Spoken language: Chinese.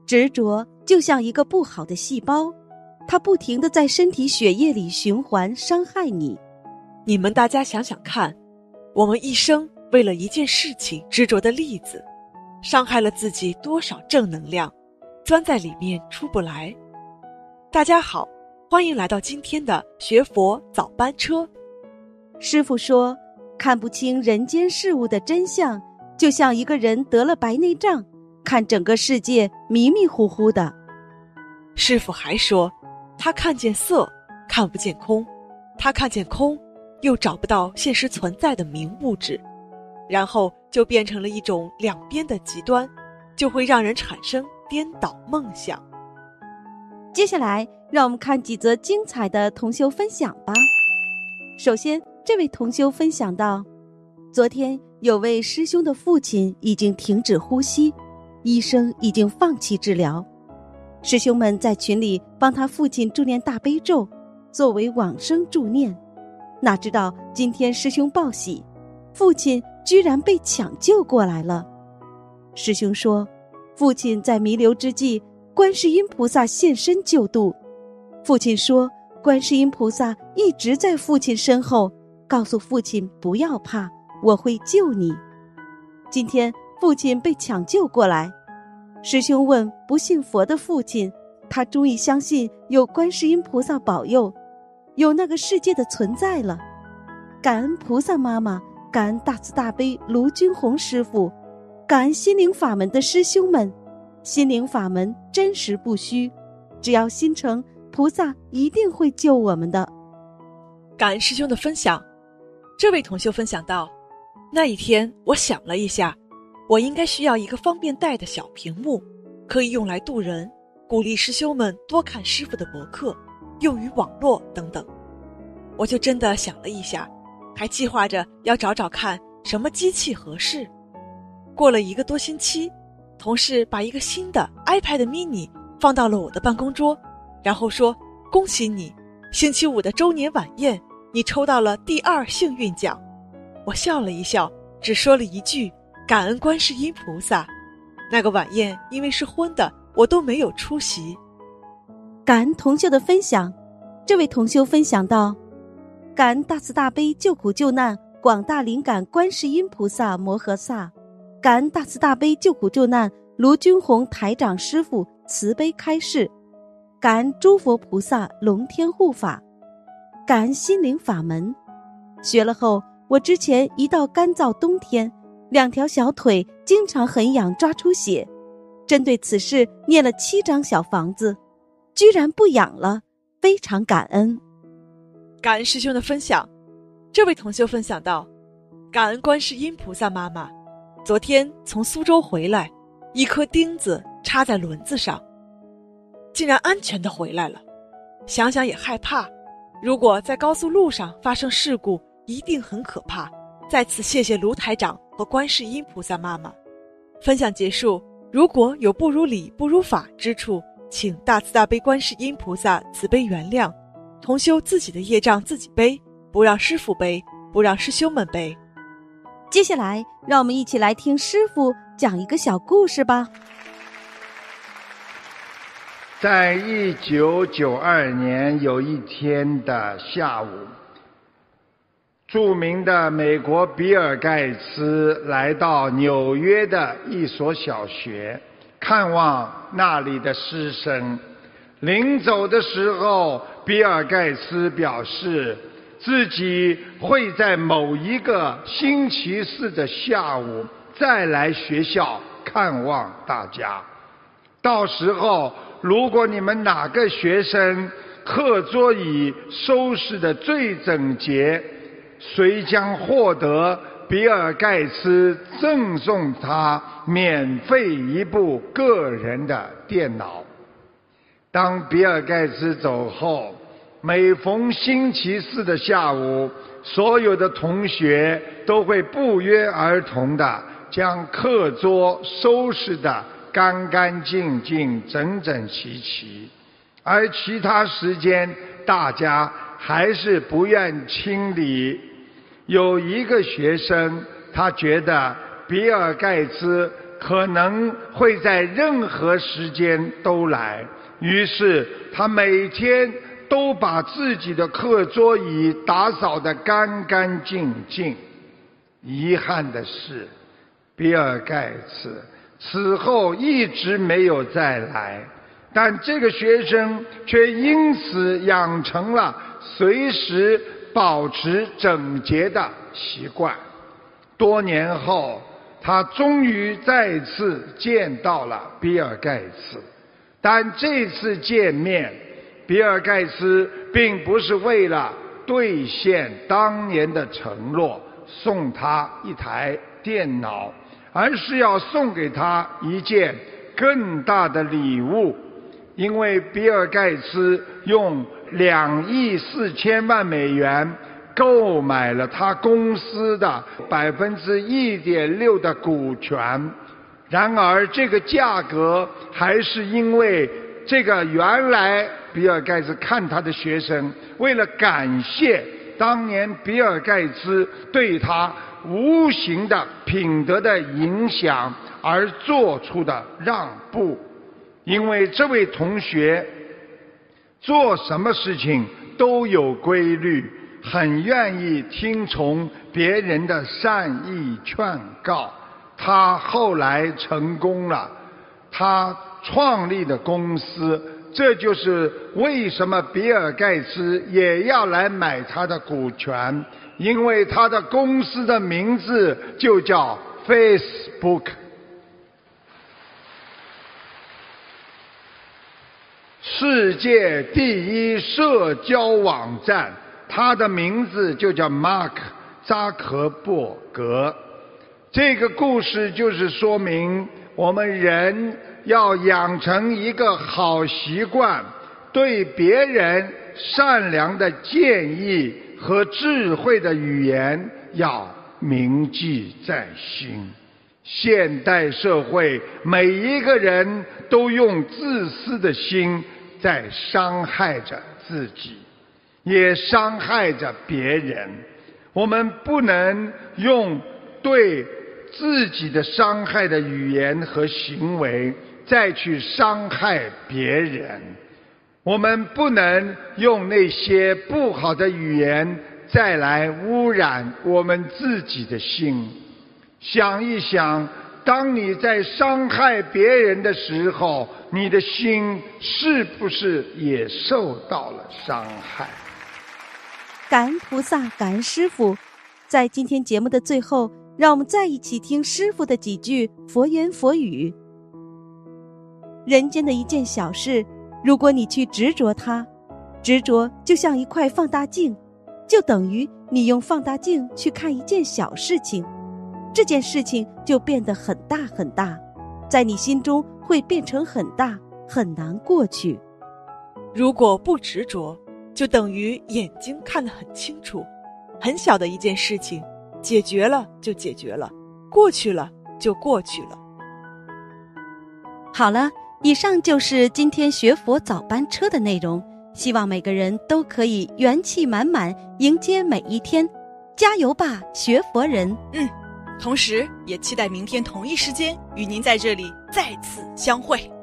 执着就像一个不好的细胞，它不停地在身体血液里循环，伤害你。 你们大家想想看，我们一生为了一件事情执着的例子，伤害了自己多少正能量，钻在里面出不来。大家好，欢迎来到今天的学佛早班车。 师父说，看不清人间事物的真相，就像一个人得了白内障，看整个世界迷迷糊糊的。 师父还说，他看见色，看不见空，他看见空，又找不到现实存在的明物质，然后就变成了一种两边的极端，就会让人产生颠倒梦想。 接下来让我们看几则精彩的同修分享吧。首先，这位同修分享到，昨天有位师兄的父亲已经停止呼吸，医生已经放弃治疗。师兄们在群里帮他父亲助念大悲咒，作为往生助念。哪知道今天师兄报喜，父亲居然被抢救过来了。师兄说，父亲在弥留之际，观世音菩萨现身救度。父亲说，观世音菩萨一直在父亲身后，告诉父亲不要怕，我会救你。今天父亲被抢救过来，师兄问不信佛的父亲，他终于相信有观世音菩萨保佑，有那个世界的存在了。感恩菩萨妈妈，感恩大慈大悲卢军红师父，感恩心灵法门的师兄们。心灵法门真实不虚，只要心诚，菩萨一定会救我们的。 感恩师兄的分享。这位同修分享到，那一天我想了一下，我应该需要一个方便带的小屏幕，可以用来渡人，鼓励师兄们多看师父的博客，用于网络等等。我就真的想了一下，还计划着要找找看什么机器合适。过了1个多星期，同事把一个新的 iPad mini 放到了我的办公桌，然后说，恭喜你，星期5的周年晚宴，你抽到了第2幸运奖。我笑了一笑，只说了一句，感恩观世音菩萨。那个晚宴因为是荤的，我都没有出席。 感恩同修的分享。这位同修分享到，感恩大慈大悲救苦救难广大灵感观世音菩萨摩诃萨，感恩大慈大悲救苦救难卢军红台长师父慈悲开示，感恩诸佛菩萨龙天护法，感恩心灵法门。学了后，我之前一到干燥冬天，2条小腿经常很痒，抓出血，针对此事念了7张小房子，居然不痒了，非常感恩。 感恩师兄的分享。这位同修分享到，感恩观世音菩萨妈妈，昨天从苏州回来，一颗钉子插在轮子上，竟然安全地回来了。想想也害怕，如果在高速路上发生事故，一定很可怕。再次谢谢卢台长和观世音菩萨妈妈。分享结束，如果有不如理不如法之处，请大慈大悲观世音菩萨慈悲原谅。同修自己的业障自己背，不让师父背，不让师兄们背。 接下来让我们一起来听师父讲一个小故事吧。 在1992年有一天的下午，著名的美国比尔盖茨来到纽约的一所小学，看望那里的师生。临走的时候，比尔盖茨表示自己会在某一个星期4的下午再来学校看望大家。到时候，如果你们哪个学生课桌椅收拾得最整洁，谁将获得比尔盖茨赠送他免费一部个人的电脑。当比尔盖茨走后，每逢星期4的下午，所有的同学都会不约而同地将课桌收拾得干干净净、整整齐齐，而其他时间大家还是不愿清理。有一个学生，他觉得比尔盖茨可能会在任何时间都来，于是他每天都把自己的课桌椅打扫得干干净净。遗憾的是，比尔盖茨此后一直没有再来，但这个学生却因此养成了随时保持整洁的习惯。多年后，他终于再次见到了比尔盖茨，但这次见面，比尔盖茨并不是为了兑现当年的承诺送他一台电脑，而是要送给他一件更大的礼物。因为比尔盖茨用2亿4千万美元购买了他公司的1.6%的股权，然而这个价格还是因为这个原来比尔盖茨看他的学生为了感谢当年比尔盖茨对他无形的品德的影响而做出的让步。因为这位同学做什么事情都有规律，很愿意听从别人的善意劝告。他后来成功了，他创立的公司，这就是为什么比尔盖茨也要来买他的股权，因为他的公司的名字就叫 Facebook。世界第一社交网站，它的名字就叫马克·扎克伯格。这个故事就是说明我们人要养成一个好习惯，对别人善良的建议和智慧的语言要铭记在心。现代社会每一个人都用自私的心在伤害着自己，也伤害着别人。我们不能用对自己的伤害的语言和行为再去伤害别人，我们不能用那些不好的语言再来污染我们自己的心。想一想，当你在伤害别人的时候，你的心是不是也受到了伤害？ 感恩菩萨，感恩师父。在今天节目的最后，让我们再一起听师父的几句佛言佛语。人间的一件小事，如果你去执着它，执着就像一块放大镜，就等于你用放大镜去看一件小事情，这件事情就变得很大很大，在你心中会变成很大，很难过去。 如果不执着，就等于眼睛看得很清楚，很小的一件事情，解决了就解决了，过去了就过去了。 好了，以上就是今天学佛早班车的内容，希望每个人都可以元气满满迎接每一天，加油吧，学佛人！ 同时也期待明天同一时间与您在这里再次相会。